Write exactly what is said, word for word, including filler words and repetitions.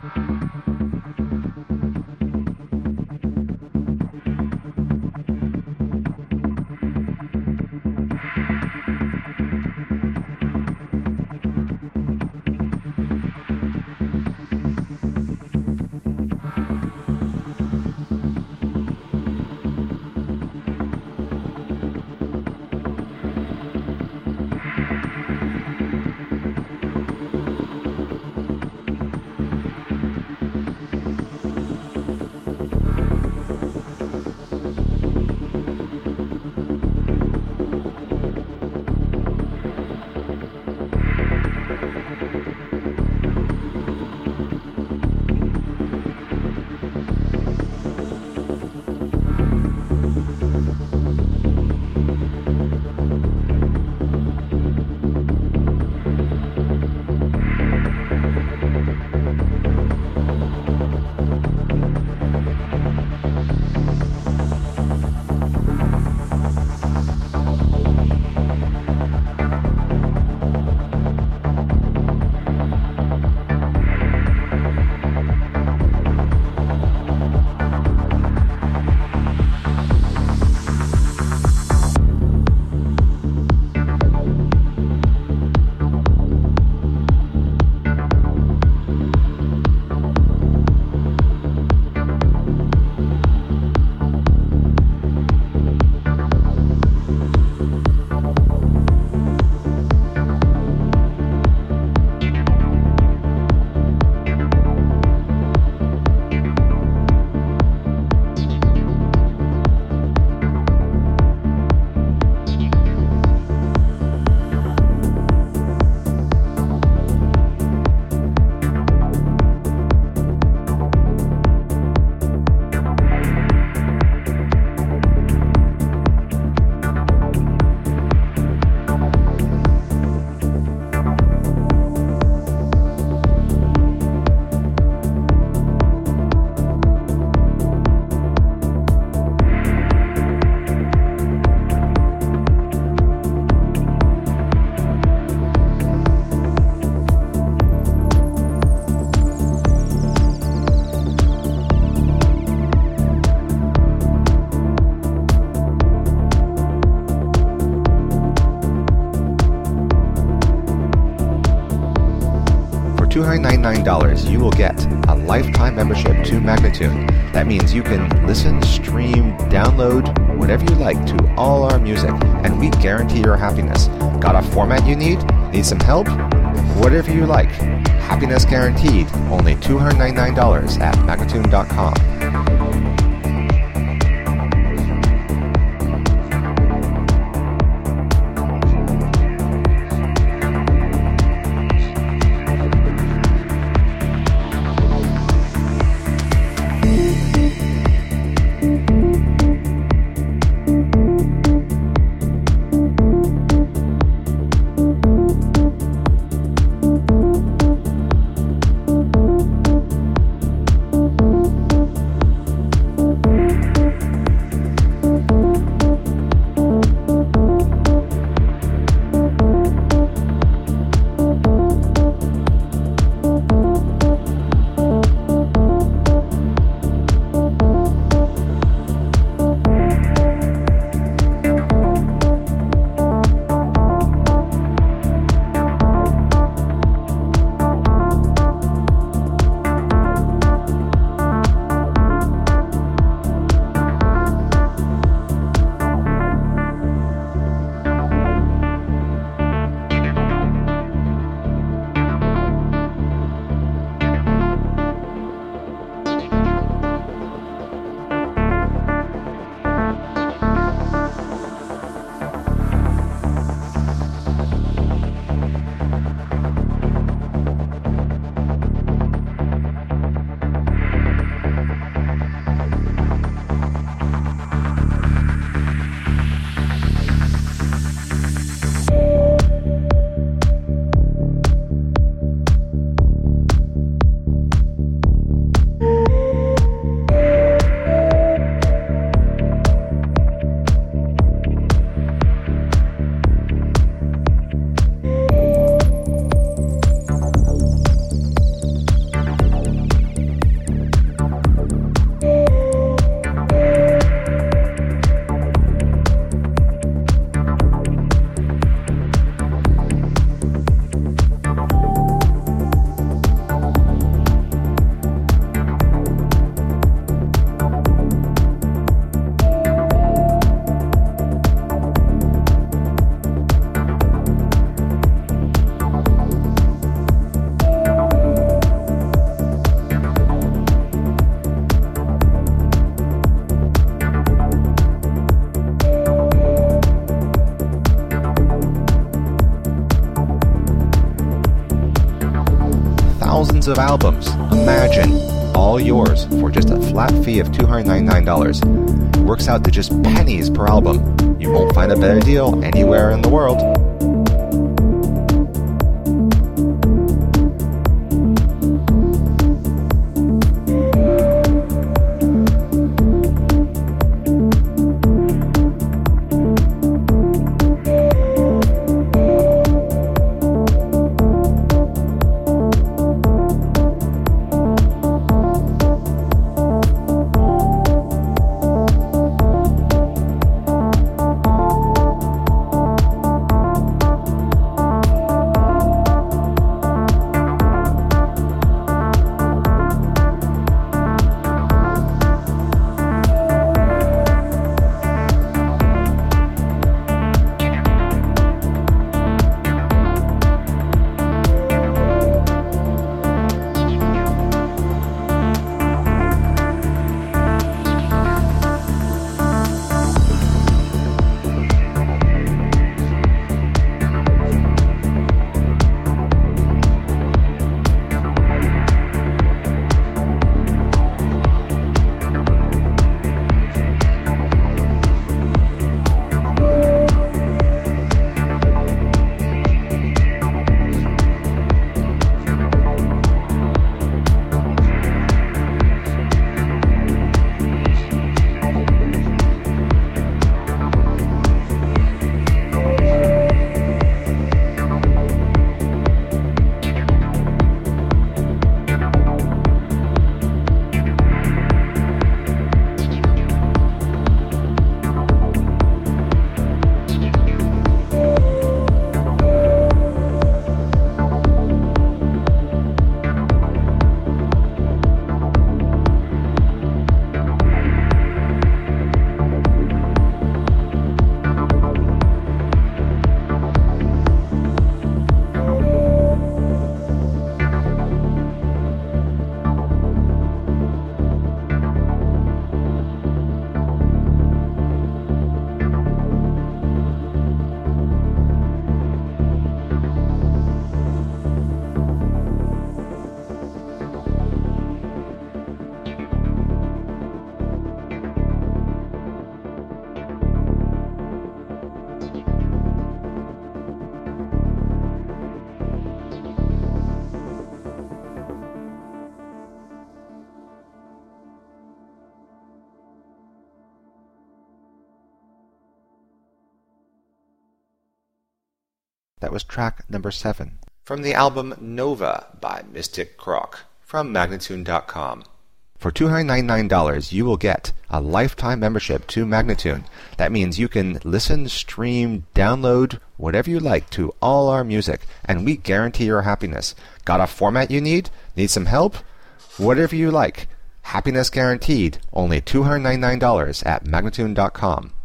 two hundred ninety-nine dollars, you will get a lifetime membership to Magnatune. That means you can listen, stream, download, whatever you like to all our music, and we guarantee your happiness. Got a format you need? Need some help? Whatever you like. Happiness guaranteed. Only two hundred ninety-nine dollars at Magnatune dot com. thousands of albums. Imagine, all yours for just a flat fee of two hundred ninety-nine dollars. It works out to just pennies per album. You won't find a better deal anywhere in the world. That was track number seven from the album Nova by Mystic Croc from Magnatune dot com. For two hundred ninety-nine dollars, you will get a lifetime membership to Magnatune. That means you can listen, stream, download, whatever you like to all our music, and we guarantee your happiness. Got a format you need? Need some help? Whatever you like. Happiness guaranteed. Only two hundred ninety-nine dollars at Magnatune dot com.